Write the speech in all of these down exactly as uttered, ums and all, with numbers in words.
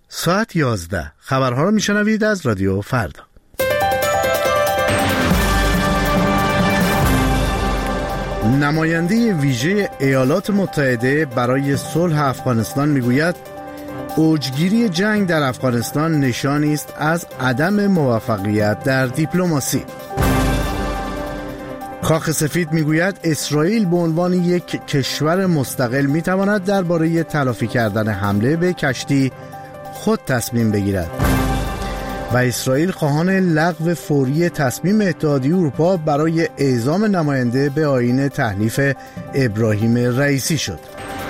ساعت یازده خبرها رو میشنوید از رادیو فردا. نماینده ویژه ایالات متحده برای صلح افغانستان میگوید اوجگیری جنگ در افغانستان نشانی است از عدم موفقیت در دیپلماسی. کاخ سفید میگوید اسرائیل به عنوان یک کشور مستقل میتواند درباره تلافی کردن حمله به کشتی خود تصمیم بگیرد و اسرائیل خواهان لغو فوری تصمیم اتحادیه اروپا برای اعزام نماینده به آیین تحلیف ابراهیم رئیسی شد.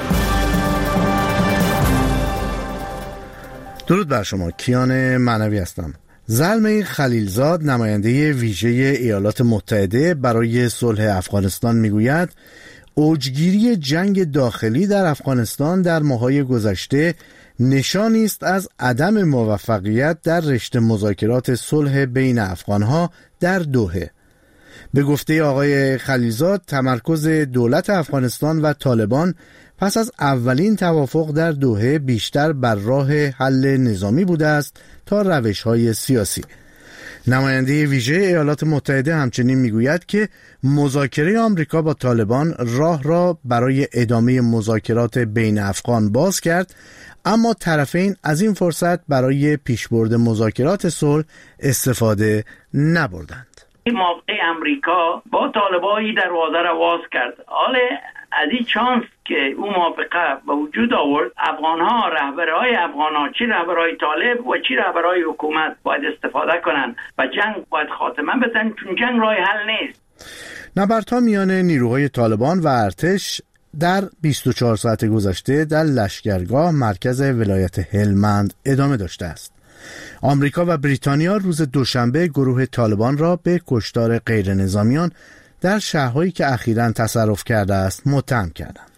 درود بر شما، کیان معنوی هستم. زلمه خلیلزاد نماینده ویژه ایالات متحده برای صلح افغانستان میگوید اوجگیری جنگ داخلی در افغانستان در ماه‌های گذشته نشانی است از عدم موفقیت در رشته مذاکرات صلح بین افغانها در دوحه. به گفته آقای خلیلزاد تمرکز دولت افغانستان و طالبان پس از اولین توافق در دوحه بیشتر بر راه حل نظامی بوده است تا روش‌های سیاسی. نماینده ویژه ایالات متحده همچنین میگوید که مذاکره آمریکا با طالبان راه را برای ادامه مذاکرات بین افغان باز کرد، اما طرفین از این فرصت برای پیشبرد مذاکرات صلح استفاده نبردند. موقع امریکا با طالبانی دروازه را باز کرد. حالا از این چانس که اون موافقه به وجود آورد، افغان‌ها، رهبرهای افغان‌ها، چی رهبرهای طالب و چی رهبرهای حکومت باید استفاده کنند و جنگ باید خاتمه بدن، چون جنگ راه حل نیست. نبردها میان نیروهای طالبان و ارتش در بیست و چهار ساعت گذشته در لشکرگاه مرکز ولایت هلمند ادامه داشته است. آمریکا و بریتانیا روز دوشنبه گروه طالبان را به کشتار غیر نظامیان در شهرهایی که اخیراً تصرف کرده است متهم کردند.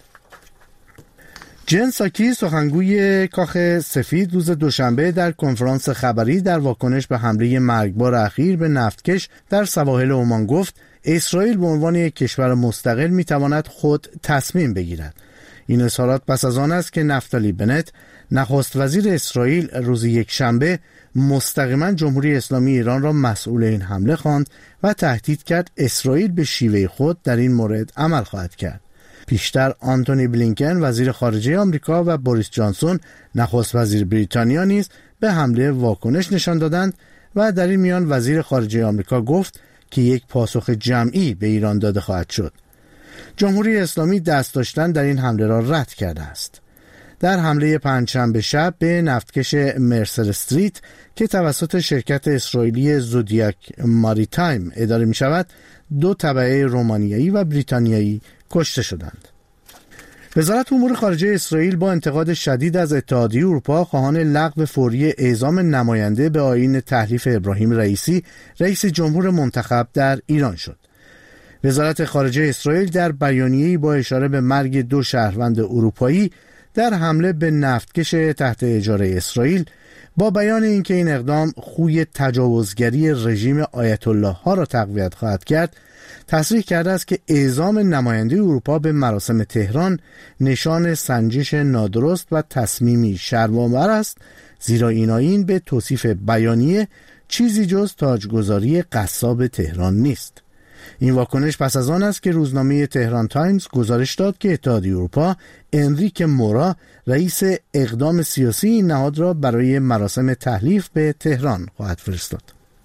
جن ساکی سخنگوی کاخ سفید روز دوشنبه در کنفرانس خبری در واکنش به حمله مرگبار اخیر به نفتکش در سواحل عمان گفت اسرائیل به عنوان یک کشور مستقل میتواند خود تصمیم بگیرد. این اظهارات پس از آن است که نفتالی بنت نخست وزیر اسرائیل روز یک شنبه مستقیما جمهوری اسلامی ایران را مسئول این حمله خواند و تهدید کرد اسرائیل به شیوه خود در این مورد عمل خواهد کرد. پیشتر آنتونی بلینکن وزیر خارجه آمریکا و بوریس جانسون نخست وزیر بریتانیا نیز به حمله واکنش نشان دادند و در این میان وزیر خارجه آمریکا گفت که یک پاسخ جمعی به ایران داده خواهد شد. جمهوری اسلامی دست داشتن در این حمله را رد کرده است. در حمله پنجشنبه شب به نفتکش مرسر استریت که توسط شرکت اسرائیلی زودیاک ماریتایم اداره می شود، دو تبعه رومانیایی و بریتانیایی کشته شدند. وزارت امور خارجه اسرائیل با انتقاد شدید از اتحادیه اروپا خواهان لغو فوری اعزام نماینده به آیین تحلیف ابراهیم رئیسی رئیس جمهور منتخب در ایران شد. وزارت خارجه اسرائیل در بیانیه‌ای با اشاره به مرگ دو شهروند اروپایی در حمله به نفتکش تحت اجاره اسرائیل با بیان اینکه این اقدام خوی تجاوزگری رژیم آیت الله ها را تقویت خواهد کرد، تصریح کرده است که اعزام نماینده اروپا به مراسم تهران نشان سنجش نادرست و تصمیمی شرم‌آور است، زیرا این آیین به توصیف بیانیه چیزی جز تاجگذاری قصاب تهران نیست. این واکنش پس از آن است که روزنامه تهران تایمز گزارش داد که اتحادیه اروپا انریک مورا رئیس اقدام سیاسی این نهاد را برای مراسم تحلیف به تهران خواهد فرستاد.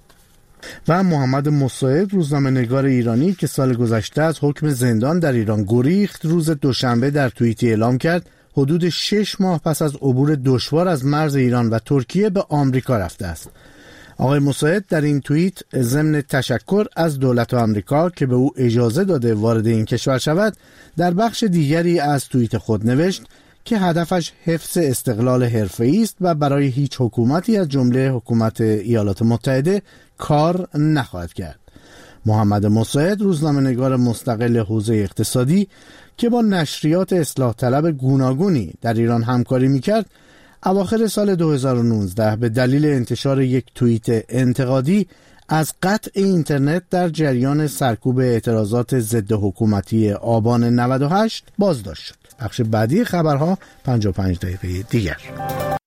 و محمد مساعد روزنامه‌نگار ایرانی که سال گذشته از حکم زندان در ایران گریخت روز دوشنبه در توییتی اعلام کرد حدود شش ماه پس از عبور دشوار از مرز ایران و ترکیه به آمریکا رفته است. آقای مساعد در این توییت ضمن تشکر از دولت آمریکا که به او اجازه داده وارد این کشور شود، در بخش دیگری از توییت خود نوشت که هدفش حفظ استقلال حرفه‌ای است و برای هیچ حکومتی از جمله حکومت ایالات متحده کار نخواهد کرد. محمد مساعد روزنامه‌نگار مستقل حوزه اقتصادی که با نشریات اصلاح طلب گوناگونی در ایران همکاری می‌کرد، اواخر سال دو هزار و نوزده به دلیل انتشار یک توییت انتقادی از قطع اینترنت در جریان سرکوب اعتراضات ضد حکومتی آبان نود و هشت بازداشت شد. بخش بعدی خبرها پنجاه و پنج دقیقه دیگر.